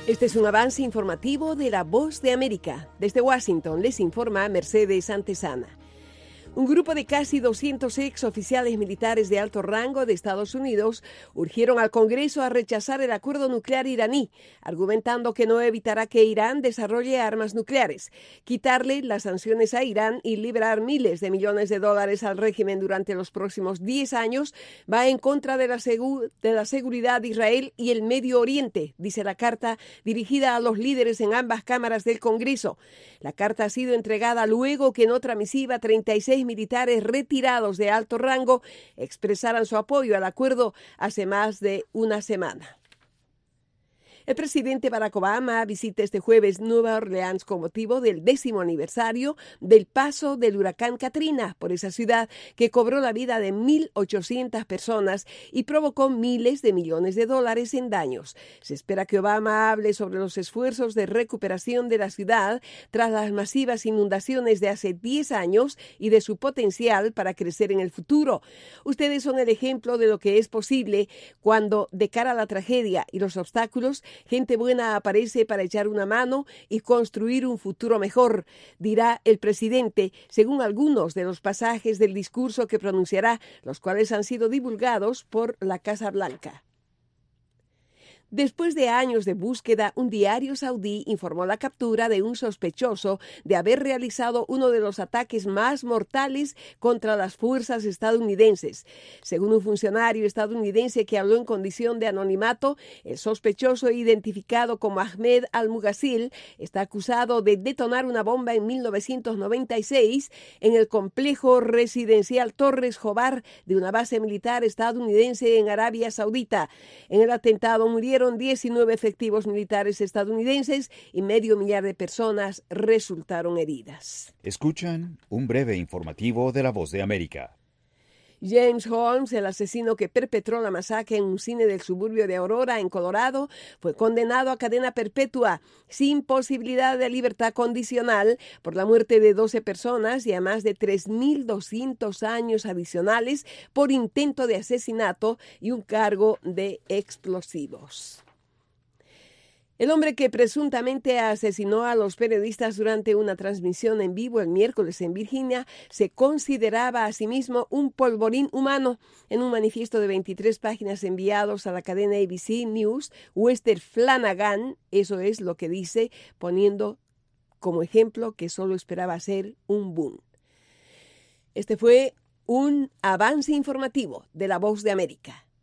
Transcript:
Este es un avance informativo de La Voz de América. Desde Washington les informa Mercedes Antesana. Un grupo de casi 200 exoficiales militares de alto rango de Estados Unidos urgieron al Congreso a rechazar el acuerdo nuclear iraní, argumentando que no evitará que Irán desarrolle armas nucleares, quitarle las sanciones a Irán y liberar miles de millones de dólares al régimen durante los próximos 10 años va en contra de la seguridad de Israel y el Medio Oriente, dice la carta dirigida a los líderes en ambas cámaras del Congreso. La carta ha sido entregada luego que en otra misiva 36 militares retirados de alto rango expresaran su apoyo al acuerdo hace más de una semana. El presidente Barack Obama visita este jueves Nueva Orleans con motivo del 10º aniversario del paso del huracán Katrina por esa ciudad que cobró la vida de 1.800 personas y provocó miles de millones de dólares en daños. Se espera que Obama hable sobre los esfuerzos de recuperación de la ciudad tras las masivas inundaciones de hace 10 años y de su potencial para crecer en el futuro. Ustedes son el ejemplo de lo que es posible cuando, de cara a la tragedia y los obstáculos, gente buena aparece para echar una mano y construir un futuro mejor, dirá el presidente, según algunos de los pasajes del discurso que pronunciará, los cuales han sido divulgados por la Casa Blanca. Después de años de búsqueda, un diario saudí informó la captura de un sospechoso de haber realizado uno de los ataques más mortales contra las fuerzas estadounidenses. Según un funcionario estadounidense que habló en condición de anonimato, el sospechoso, identificado como Ahmed Al-Mughazil, está acusado de detonar una bomba en 1996 en el complejo residencial Torres Jobar de una base militar estadounidense en Arabia Saudita. En el atentado murieron 19 efectivos militares estadounidenses y 500,000 de personas resultaron heridas. Escuchan un breve informativo de La Voz de América. James Holmes, el asesino que perpetró la masacre en un cine del suburbio de Aurora, en Colorado, fue condenado a cadena perpetua, sin posibilidad de libertad condicional, por la muerte de 12 personas y a más de 3.200 años adicionales por intento de asesinato y un cargo de explosivos. El hombre que presuntamente asesinó a los periodistas durante una transmisión en vivo el miércoles en Virginia se consideraba a sí mismo un polvorín humano. En un manifiesto de 23 páginas enviados a la cadena ABC News, Wester Flanagan, eso es lo que dice, poniendo como ejemplo que solo esperaba ser un boom. Este fue un avance informativo de La Voz de América.